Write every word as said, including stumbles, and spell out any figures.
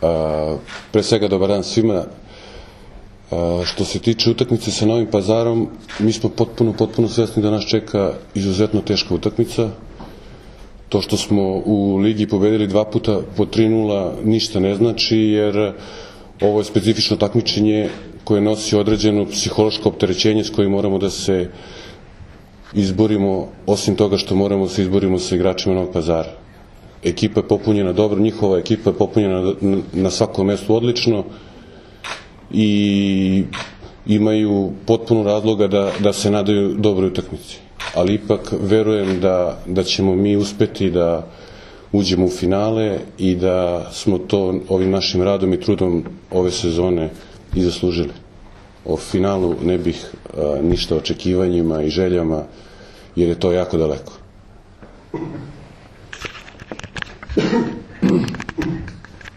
Pre svega dobar dan svima. Što se tiče utakmice sa Novim Pazarom, mi smo potpuno, potpuno svesni da nas čeka izuzetno teška utakmica. To što smo u ligi pobedili dva puta po tri nula ništa ne znači, jer ovo je specifično takmičenje koje nosi određeno psihološko opterećenje s kojim moramo da se izborimo, osim toga što moramo da se izborimo sa igračima Novog Pazara. Ekipa je popunjena dobro, njihova ekipa je popunjena na svakom mestu odlično i imaju potpuno razloga da, da se nadaju dobroj utakmici. Ali ipak verujem da, da ćemo mi uspeti da uđemo u finale i da smo to ovim našim radom i trudom ove sezone i zaslužili. O finalu ne bih a, ništa očekivanjima i željama, jer je to jako daleko.